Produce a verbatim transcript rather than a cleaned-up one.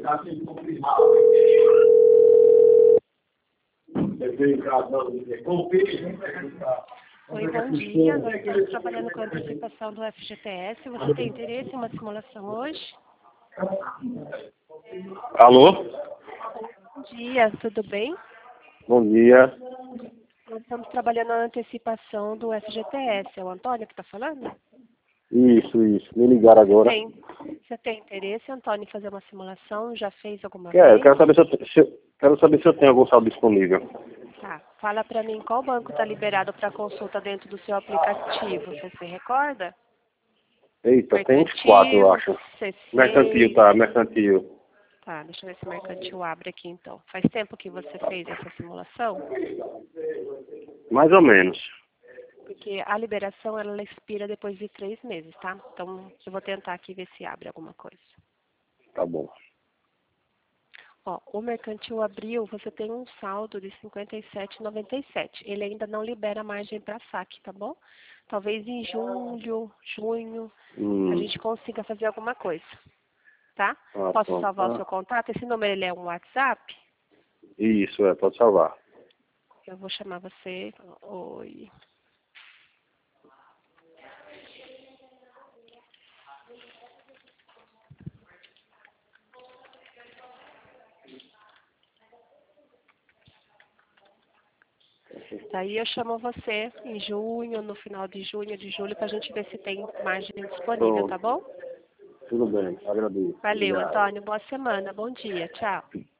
Oi, bom dia. Nós estamos trabalhando com a antecipação do F G T S. Você tem interesse em uma simulação hoje? Alô? Bom dia, tudo bem? Bom dia. Nós estamos trabalhando na antecipação do F G T S. É o Antônio que está falando? Isso, isso. Me ligaram agora. Tem, você tem interesse, Antônio, em fazer uma simulação? Já fez alguma Quero, vez? quero saber se eu, te- se eu- quero saber se eu tenho algum saldo disponível. Tá. Fala para mim qual banco está liberado para consulta dentro do seu aplicativo. Você se recorda? Eita, tem uns quatro, eu acho. C C. Mercantil, tá, mercantil. Tá, deixa eu ver se o mercantil abre aqui então. Faz tempo que você fez essa simulação? Mais ou menos. Porque a liberação ela expira depois de três meses, tá? Então eu vou tentar aqui ver se abre alguma coisa. Tá bom. Ó, o mercantil abriu, você tem um saldo de cinquenta e sete reais e noventa e sete centavos. Ele ainda não libera margem para saque, tá bom? Talvez em julho, junho, Hum. a gente consiga fazer alguma coisa, tá? Ah, Posso pronto. salvar o Ah, seu contato? Esse número ele é um WhatsApp? Isso, é, pode salvar. Eu vou chamar você. Oi. Daí eu chamo você em junho, no final de junho, de julho, para a gente ver se tem margem disponível, Pronto. tá bom? Tudo bem, agradeço. Valeu, Obrigado. Antônio. Boa semana. Bom dia. Tchau.